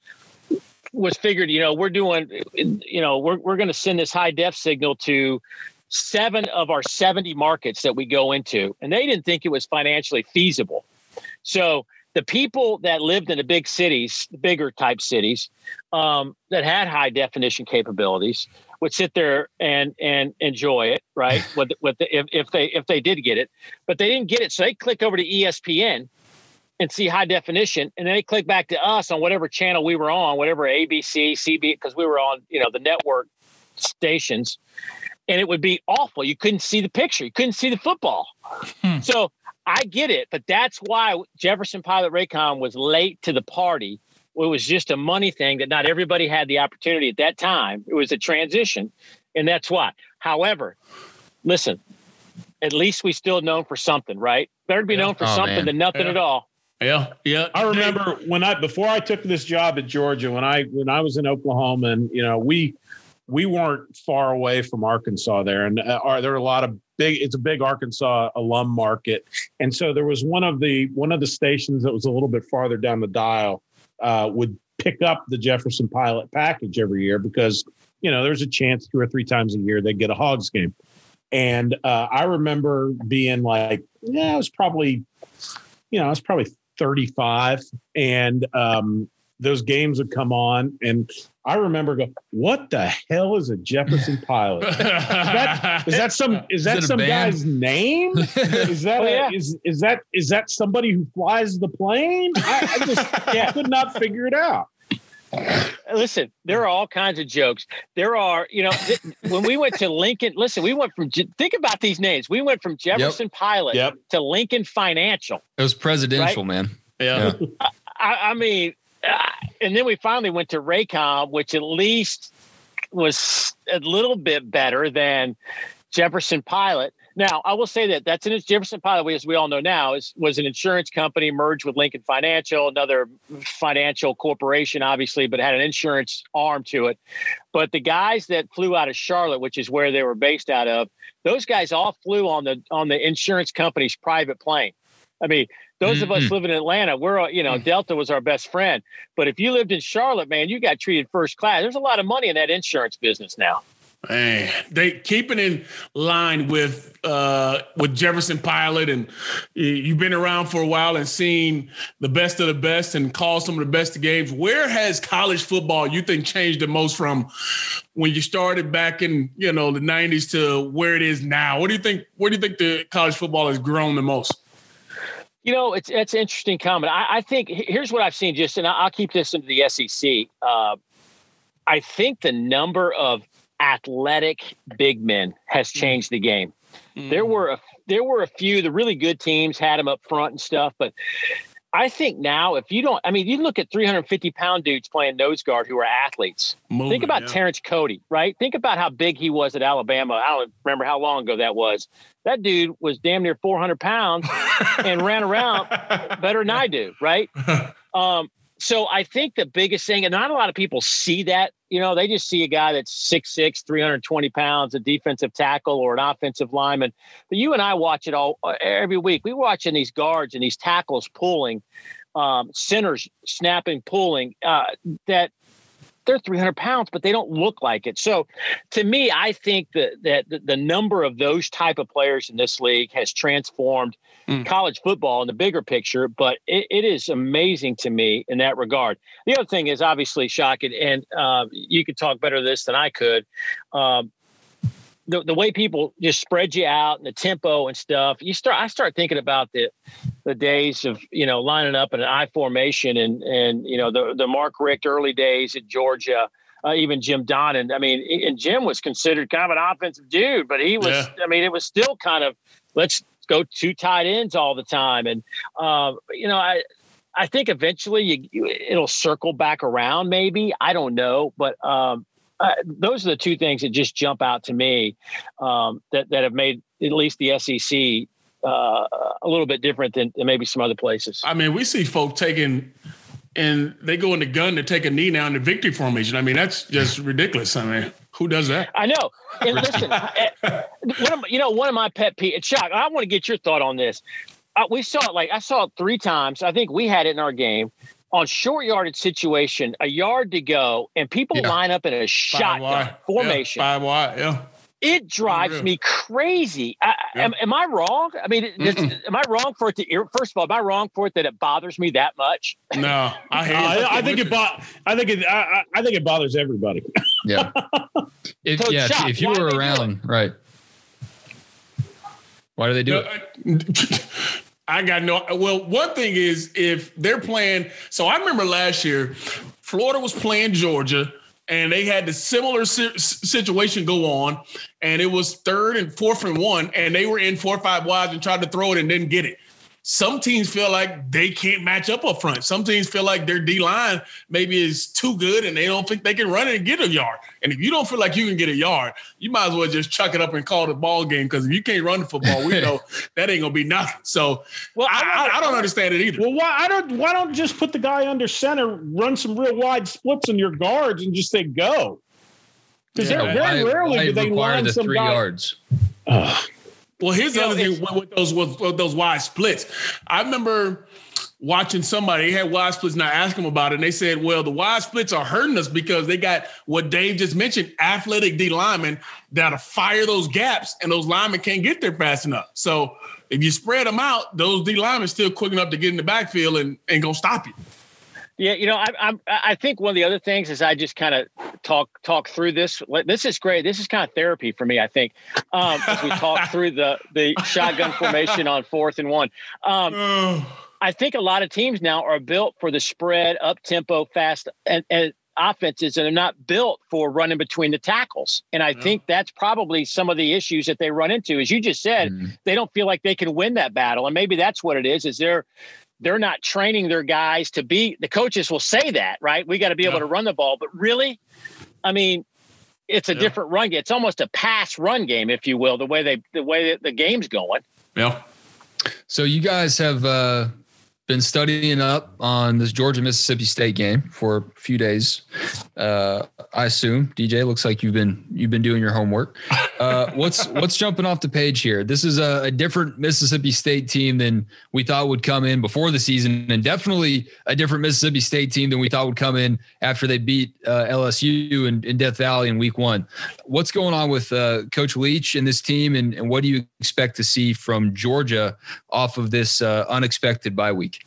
was figured, you know, we're doing, you know, we're we're going to send this high def signal to seven of our seventy markets that we go into. And they didn't think it was financially feasible. So the people that lived in the big cities, the bigger type cities, um, that had high definition capabilities would sit there and and enjoy it, right? with with the, if, if they if they did get it, but they didn't get it. So they click over to E S P N and see high definition, and then they click back to us on whatever channel we were on, whatever A B C, C B, because we were on, you know, the network stations, and it would be awful. You couldn't see the picture. You couldn't see the football. Hmm. So I get it, but that's why Jefferson Pilot Raycom was late to the party. It was just a money thing that not everybody had the opportunity at that time. It was a transition, and that's why. However, listen, at least we still known for something, right? Better to be known for oh, something man. than nothing yeah. at all.
Yeah, yeah.
I remember when I before I took this job at Georgia, when I when I was in Oklahoma, and you know we we weren't far away from Arkansas there, and uh, there were a lot of big. It's a big Arkansas alum market, and so there was one of the one of the stations that was a little bit farther down the dial uh, would pick up the Jefferson Pilot package every year because you know there's a chance two or three times a year they get a Hogs game, and uh, I remember being like, yeah, it was probably, you know, I was probably thirty-five, and um, those games would come on, and I remember go, "What the hell is a Jefferson Pilot? Is that is that some is that is some guy's name? Is that
oh,
a,
yeah.
is is that is that somebody who flies the plane? I, I just yeah. could not figure it out."
Listen, there are all kinds of jokes. There are, you know, th- when we went to Lincoln, listen, we went from, think about these names. We went from Jefferson yep. Pilot yep. to Lincoln Financial.
It was presidential, right? man.
Yeah.
yeah.
I, I mean, uh, and then we finally went to Raycom, which at least was a little bit better than Jefferson Pilot. Now, I will say that that's an Jefferson Pilot, as we all know now, is was an insurance company merged with Lincoln Financial, another financial corporation, obviously, but had an insurance arm to it. But the guys that flew out of Charlotte, which is where they were based out of, those guys all flew on the on the insurance company's private plane. I mean, those mm-hmm. of us living in Atlanta, we're, you know, Delta was our best friend. But if you lived in Charlotte, man, you got treated first class. There's a lot of money in that insurance business now.
Man, they keeping in line with uh, with Jefferson Pilot, and you've been around for a while and seen the best of the best and called some of the best games. Where has college football, you think, changed the most from when you started back in, you know, the nineties to where it is now? What do you think? Where do you think the college football has grown the most?
You know, it's it's an interesting comment. I, I think here's what I've seen. Just and I'll keep this into the S E C. Uh, I think the number of athletic big men has changed the game. Mm. There were a there were a few, the really good teams had them up front and stuff, but I think now if you don't, I mean, you look at three hundred fifty pound dudes playing nose guard who are athletes. Moving, Think about yeah. Terrence Cody, right? Think about how big he was at Alabama. I don't remember how long ago that was. That dude was damn near four hundred pounds and ran around better than I do, right? Um, So I think the biggest thing, and not a lot of people see that, you know, they just see a guy that's six six, three hundred twenty pounds, a defensive tackle or an offensive lineman. But you and I watch it all every week. We're watching these guards and these tackles pulling, um, centers snapping, pulling, uh, that they're three hundred pounds, but they don't look like it. So to me, I think that, that the number of those type of players in this league has transformed mm. college football in the bigger picture, but it, it is amazing to me in that regard. The other thing is obviously, Shock, and uh, you could talk better this than I could. Um, the, the way people just spread you out and the tempo and stuff, you start, I start thinking about the, the days of, you know, lining up in an I formation and, and, you know, the, the Mark Richt early days at Georgia, uh, even Jim Donnan. I mean, and Jim was considered kind of an offensive dude, but he was, yeah. I mean, it was still kind of, let's go two tight ends all the time. And, uh, you know, I, I think eventually you, you, it'll circle back around maybe, I don't know, but, um, Uh, those are the two things that just jump out to me um, that, that have made at least the S E C uh, a little bit different than, than maybe some other places.
I mean, we see folk taking and they go in the gun to take a knee now in the victory formation. I mean, that's just ridiculous. I mean, who does that?
I know. And listen, one of, you know, one of my pet peeves, Shock, I want to get your thought on this. Uh, we saw it like I saw it three times. I think we had it in our game. On short yardage situation, a yard to go, and people yeah. line up in a shotgun formation.
Yeah, five wide, yeah.
It drives me crazy. I, yeah. am, am I wrong? I mean, does, am I wrong for it to? First of all, am I wrong for it that it bothers me that much?
No, I hate.
uh, it. I think it. Bo- I think it. I, I think it bothers everybody.
Yeah. If, so yeah. Shock, if you were around, right? Why do they do
no,
it?
I got no. Well, one thing is if they're playing. So I remember last year, Florida was playing Georgia, and they had the similar si- situation go on, and it was third and fourth and one, and they were in four or five wides and tried to throw it and didn't get it. Some teams feel like they can't match up up front. Some teams feel like their D-line maybe is too good and they don't think they can run it and get a yard. And if you don't feel like you can get a yard, you might as well just chuck it up and call it a ball game, because if you can't run the football, we know that ain't going to be nothing. So well, I, I, I don't understand it either.
Well, why, I don't, why don't just put the guy under center, run some real wide splits in your guards and just say go? Because yeah, very why, rarely why do they line
the
some
three
guy.
yards.
Uh,
Well, here's the other thing with those with, with those wide splits. I remember watching somebody, they had wide splits, and I asked them about it, and they said, well, the wide splits are hurting us because they got what Dave just mentioned, athletic D linemen that'll fire those gaps, and those linemen can't get there fast enough. So if you spread them out, those D linemen still quick enough to get in the backfield and ain't going to stop you.
Yeah, you know, I, I'm. I think one of the other things is I just kind of talk talk through this. This is great. This is kind of therapy for me, I think, um, as we talk through the the shotgun formation on fourth and one. Um, I think a lot of teams now are built for the spread, up tempo, fast, and, and offenses, and they're not built for running between the tackles. And I yeah. think that's probably some of the issues that they run into. As you just said, mm-hmm. they don't feel like they can win that battle, and maybe that's what it is. Is they're They're not training their guys to be – the coaches will say that, right? We got to be yeah. able to run the ball. But really, I mean, it's a yeah. different run game. It's almost a pass run game, if you will, the way they the way that the game's going.
Yeah.
So you guys have uh, been studying up on this Georgia Mississippi State game for a few days. Uh, I assume, D J, looks like you've been you've been doing your homework. Uh, what's what's jumping off the page here? This is a, a different Mississippi State team than we thought would come in before the season, and definitely a different Mississippi State team than we thought would come in after they beat uh, L S U in, in Death Valley in week one. What's going on with uh, Coach Leach and this team, and, and what do you expect to see from Georgia off of this uh, unexpected bye week?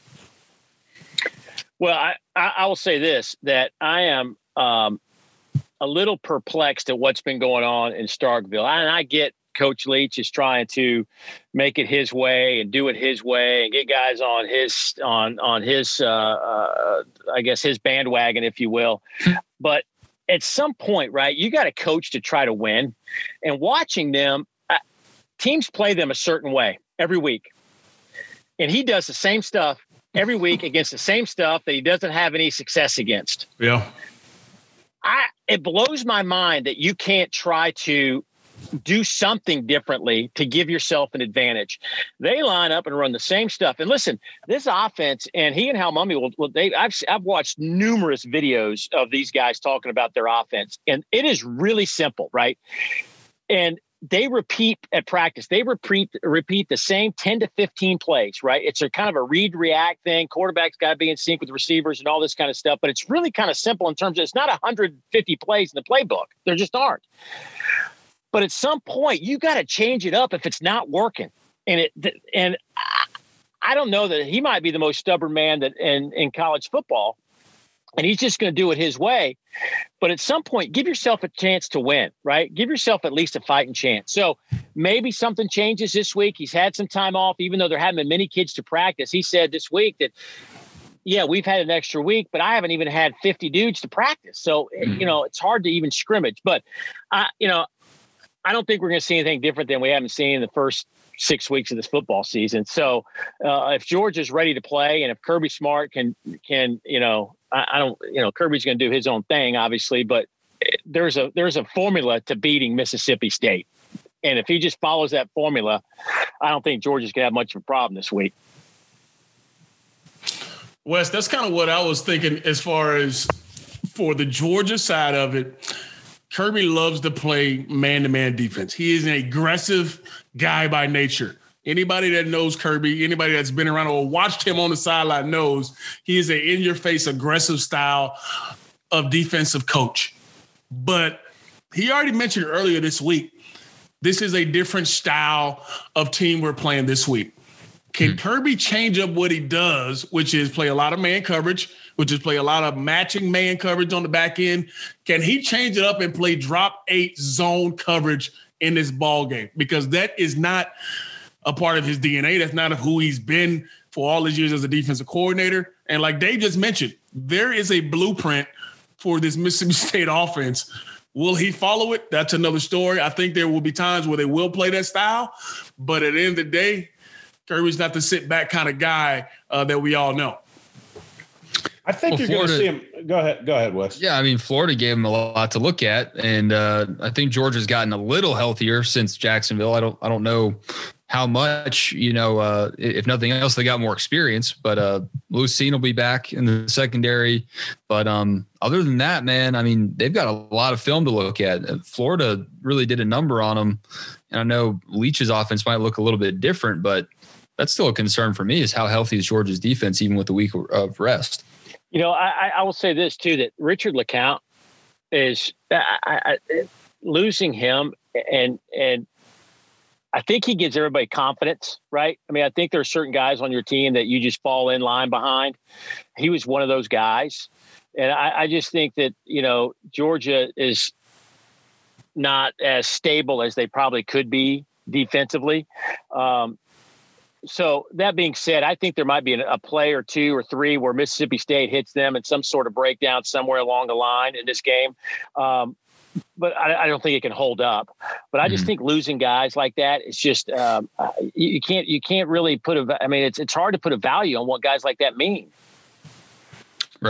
Well, I, I will say this, that I am um, a little perplexed at what's been going on in Starkville. And I get Coach Leach is trying to make it his way and do it his way and get guys on his, on, on his, uh, uh, I guess, his bandwagon, if you will. But at some point, right, you got a coach to try to win. And watching them, uh, teams play them a certain way every week. And he does the same stuff every week against the same stuff that he doesn't have any success against.
Yeah.
I, it blows my mind that you can't try to do something differently to give yourself an advantage. They line up and run the same stuff. And listen, this offense, and he and Hal Mumme will, will they, I've, I've watched numerous videos of these guys talking about their offense, and it is really simple, right? And they repeat at practice. They repeat repeat the same ten to fifteen plays, right? It's a kind of a read react thing. Quarterback's got to be in sync with receivers and all this kind of stuff. But it's really kind of simple in terms of it's not one hundred fifty plays in the playbook. There just aren't. But at some point, you got to change it up if it's not working. And it and I don't know that he might be the most stubborn man that in, in college football. And he's just going to do it his way. But at some point, give yourself a chance to win, right? Give yourself at least a fighting chance. So maybe something changes this week. He's had some time off, even though there haven't been many kids to practice. He said this week that, yeah, we've had an extra week, but I haven't even had fifty dudes to practice. So, mm-hmm. you know, it's hard to even scrimmage. But, I, you know, I don't think we're going to see anything different than we haven't seen in the first six weeks of this football season. So uh, if Georgia's ready to play and if Kirby Smart can, can you know, I, I don't, you know, Kirby's going to do his own thing, obviously, but there's a, there's a formula to beating Mississippi State. And if he just follows that formula, I don't think Georgia's going to have much of a problem this week.
Wes, that's kind of what I was thinking as far as for the Georgia side of it. Kirby loves to play man-to-man defense. He is an aggressive guy by nature. Anybody that knows Kirby, anybody that's been around or watched him on the sideline knows he is an in-your-face aggressive style of defensive coach. But he already mentioned earlier this week, this is a different style of team we're playing this week. Can mm-hmm. Kirby change up what he does, which is play a lot of man coverage, which is play a lot of matching man coverage on the back end? Can he change it up and play drop eight zone coverage in this ball game? Because that is not a part of his D N A. That's not who he's been for all his years as a defensive coordinator. And like Dave just mentioned, there is a blueprint for this Mississippi State offense. Will he follow it? That's another story. I think there will be times where they will play that style. But at the end of the day, Kirby's not the sit back kind of guy uh, that we all know.
I think well, you're going to see him. Go ahead. Go ahead, Wes.
Yeah, I mean, Florida gave him a lot to look at. And uh, I think Georgia's gotten a little healthier since Jacksonville. I don't I don't know how much, you know, uh, if nothing else, they got more experience. But uh, Lucene will be back in the secondary. But um, other than that, man, I mean, they've got a lot of film to look at. Florida really did a number on them. And I know Leach's offense might look a little bit different, but that's still a concern for me is how healthy is Georgia's defense, even with a week of rest.
You know, I, I will say this, too, that Richard LeCounte is I, I, losing him. And and I think he gives everybody confidence, right? I mean, I think there are certain guys on your team that you just fall in line behind. He was one of those guys. And I, I just think that, you know, Georgia is not as stable as they probably could be defensively. Um, So that being said, I think there might be a play or two or three where Mississippi State hits them in some sort of breakdown somewhere along the line in this game. Um, but I, I don't think it can hold up. But I just mm-hmm. think losing guys like that is just um, you, you can't you can't really put a. I mean, it's it's hard to put a value on what guys like that mean.
Right.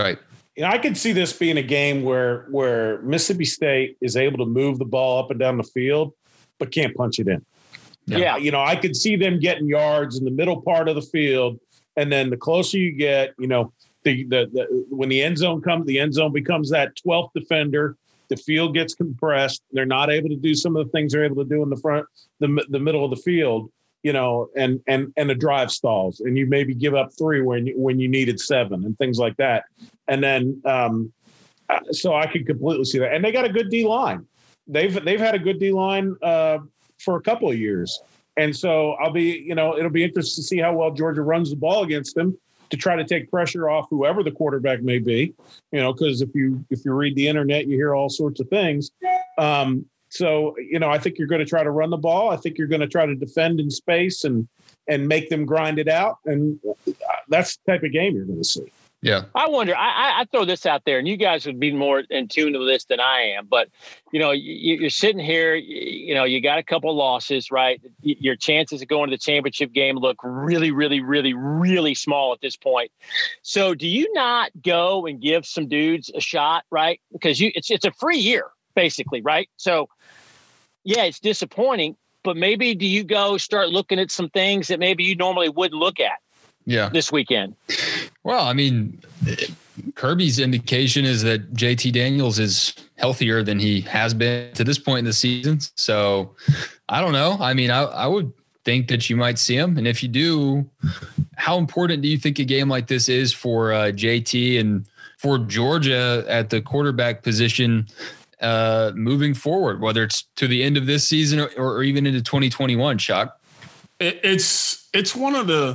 you know, I could see this being a game where where Mississippi State is able to move the ball up and down the field, but can't punch it in.
Yeah. yeah.
You know, I could see them getting yards in the middle part of the field, and then the closer you get, you know, the the, the when the end zone comes, the end zone becomes that twelfth defender. The field gets compressed. They're not able to do some of the things they're able to do in the front, the the middle of the field. You know, and and and the drive stalls, and you maybe give up three when you, when you needed seven, and things like that. And then, um, so I could completely see that. And they got a good D line. They've they've had a good D line uh, for a couple of years, and so I'll be, you know, it'll be interesting to see how well Georgia runs the ball against them to try to take pressure off whoever the quarterback may be. You know, because if you if you read the internet, you hear all sorts of things. Um, So, you know, I think you're going to try to run the ball. I think you're going to try to defend in space and and make them grind it out. And that's the type of game you're going to see.
Yeah.
I wonder, I, I throw this out there, and you guys would be more in tune with this than I am. But, you know, you, you're sitting here, you know, you got a couple losses, right? Your chances of going to the championship game look really, really, really, really small at this point. So do you not go and give some dudes a shot, right? Because you it's it's a free year, basically, right? So, yeah, it's disappointing, but maybe do you go start looking at some things that maybe you normally wouldn't look at
yeah.
this weekend?
Well, I mean, Kirby's indication is that J T Daniels is healthier than he has been to this point in the season. So I don't know. I mean, I, I would think that you might see him. And if you do, how important do you think a game like this is for uh, J T and for Georgia at the quarterback position Uh, moving forward, whether it's to the end of this season or, or even into twenty twenty-one, Chuck?
It, it's it's one of the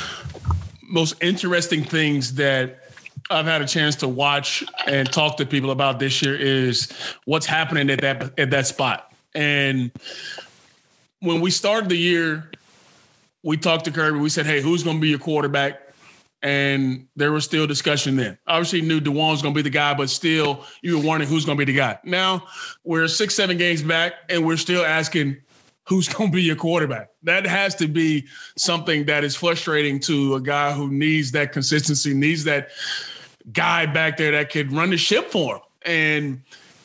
most interesting things that I've had a chance to watch and talk to people about this year is what's happening at that at that spot. And when we started the year, we talked to Kirby. We said, "Hey, who's going to be your quarterback?" And there was still discussion then. Obviously, you knew DeJuan was going to be the guy, but still, you were wondering who's going to be the guy. Now, we're six, seven games back, and we're still asking who's going to be your quarterback. That has to be something that is frustrating to a guy who needs that consistency, needs that guy back there that could run the ship for him. And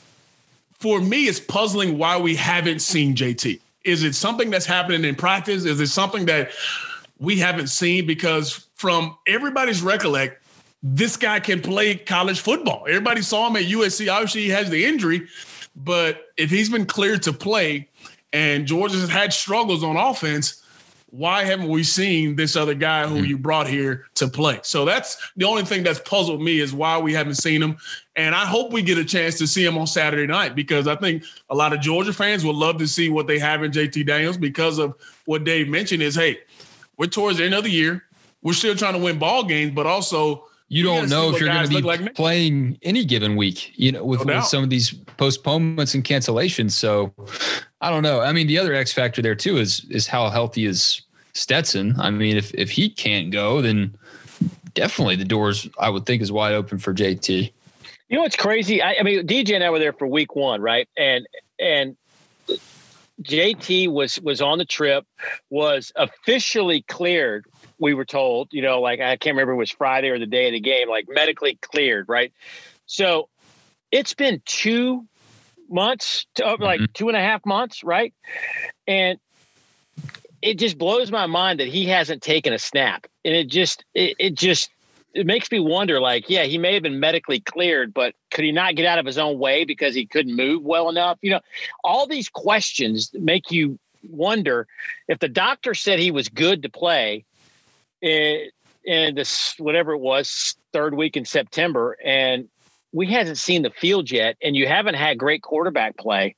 for me, it's puzzling why we haven't seen J T. Is it something that's happening in practice? Is it something that we haven't seen? Because from everybody's recollect, this guy can play college football. Everybody saw him at U S C. Obviously, he has the injury, but if he's been cleared to play and Georgia's had struggles on offense, why haven't we seen this other guy who you brought here to play? So that's the only thing that's puzzled me is why we haven't seen him. And I hope we get a chance to see him on Saturday night, because I think a lot of Georgia fans would love to see what they have in J T Daniels, because of what Dave mentioned is, hey, we're towards the end of the year. We're still trying to win ball games, but also
you don't know if you're going to be
like
playing any given week, you know, with,
no
with some of these postponements and cancellations. So I don't know. I mean, the other X factor there too is, is how healthy is Stetson. I mean, if, if he can't go, then definitely the doors, I would think, is wide open for J T.
You know, what's crazy. I, I mean, D J and I were there for week one, right? And, and, J T was was on the trip, was officially cleared. We were told, you know, like I can't remember if it was Friday or the day of the game, like medically cleared, right? So it's been two months, to, like mm-hmm. two and a half months, right? And it just blows my mind that he hasn't taken a snap, and it just it, it just. It makes me wonder, like, yeah, he may have been medically cleared, but could he not get out of his own way because he couldn't move well enough? You know, all these questions make you wonder if the doctor said he was good to play in, in this, whatever it was, third week in September, and we hasn't seen the field yet, and you haven't had great quarterback play.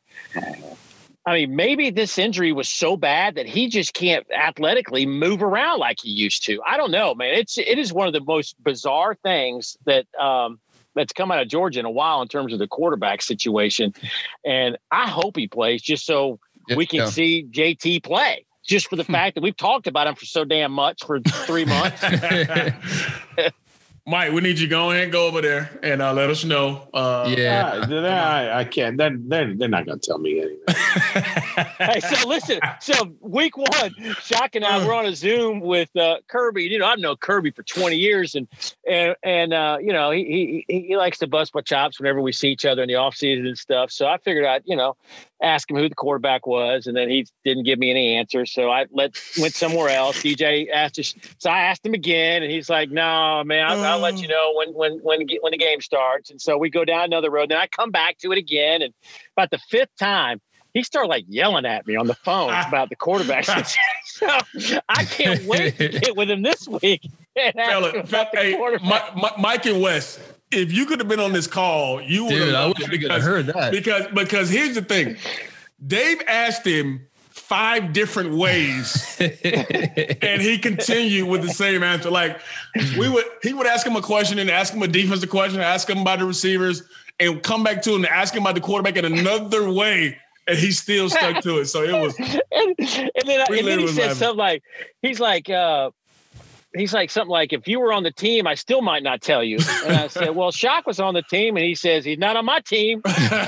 I mean, maybe this injury was so bad that he just can't athletically move around like he used to. I don't know, man. It's it is one of the most bizarre things that um, that's come out of Georgia in a while in terms of the quarterback situation. And I hope he plays just so yeah, we can yeah. see J T play. Just for the fact that we've talked about him for so damn much for three months.
Mike, we need you to go ahead and go over there and uh, let us know. Uh,
yeah,
uh, I, I can't. They're, they're, they're not going to tell me anything.
Hey, so listen. So week one, Shock and I were on a Zoom with uh, Kirby. You know, I've known Kirby for twenty years, and and and uh, you know, he he he likes to bust my chops whenever we see each other in the off season and stuff. So I figured I'd you know ask him who the quarterback was, and then he didn't give me any answers. So I let went somewhere else. D J asked us, so I asked him again, and he's like, "No, man, I'll, I'll let you know when when when when the game starts." And so we go down another road. Then I come back to it again, and about the fifth time, he started like yelling at me on the phone about the quarterback. So I can't wait to get with him this week. And ask him about the
hey,
quarterback.
My, my, Mike and Wes, if you could have been on this call, you would have.
I wish we could have heard that.
Because because here's the thing, Dave asked him five different ways, and he continued with the same answer. Like we would, he would ask him a question and ask him a defensive question, ask him about the receivers, and come back to him and ask him about the quarterback in another way. And he still stuck to it. So it was.
and, and then, and then he said laughing. something like, he's like, uh, he's like something like, if you were on the team, I still might not tell you. And I said, well, Shock was on the team. And he says, he's not on my team.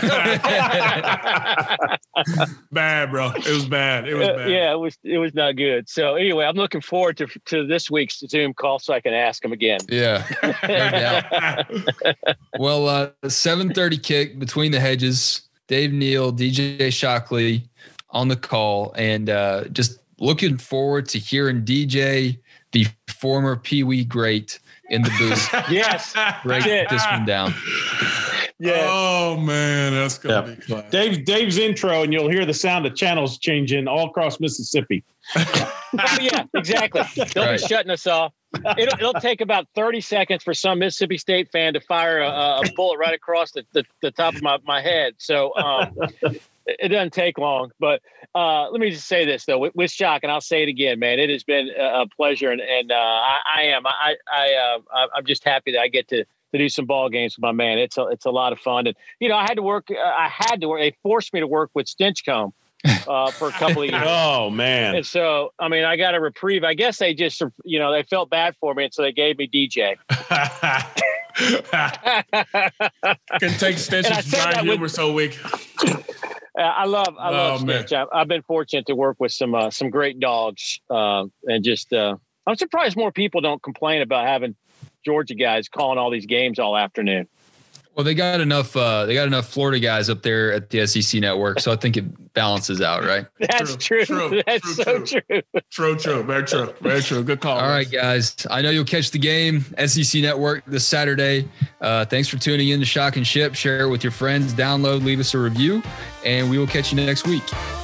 Bad, bro. It was bad. It was bad.
Uh, yeah, it was, it was not good. So anyway, I'm looking forward to, to this week's Zoom call so I can ask him again.
Yeah. No doubt. Well, uh, seven thirty kick Between the Hedges. Dave Neal, D J Shockley on the call, and uh, just looking forward to hearing D J, the former Pee Wee great, in the booth.
Yes.
Break this one down.
Yeah. Oh, man, that's going to
yeah.
be class.
Dave, Dave's intro, and you'll hear the sound of channels changing all across Mississippi.
Oh, yeah, exactly. They'll right. be shutting us off. It'll, it'll take about thirty seconds for some Mississippi State fan to fire a, a bullet right across the, the, the top of my, my head. So um, it doesn't take long. But uh, let me just say this, though, with, with Shock, and I'll say it again, man. It has been a pleasure, and, and uh, I, I am. I, I, uh, I'm just happy that I get to, to do some ball games with my man. It's a, it's a lot of fun. And, you know, I had to work. Uh, I had to work. They forced me to work with Stinchcomb. Uh, for a couple of years.
Oh, man.
And so, I mean, I got a reprieve. I guess they just, you know, they felt bad for me. And so they gave me D J.
Can take Stinch's dry humor with, so weak.
Uh, I love, I love
oh,
Stinch. I've, I've been fortunate to work with some, uh, some great dogs. Uh, and just, uh, I'm surprised more people don't complain about having Georgia guys calling all these games all afternoon.
Well, they got enough. Uh, they got enough Florida guys up there at the S E C network, so I think it balances out, right?
That's true. true. true That's true, so true.
true. True, true, very true, very true. Good call.
All right, guys. I know you'll catch the game S E C network this Saturday. Uh, thanks for tuning in to Shock and Ship. Share it with your friends. Download, leave us a review, and we will catch you next week.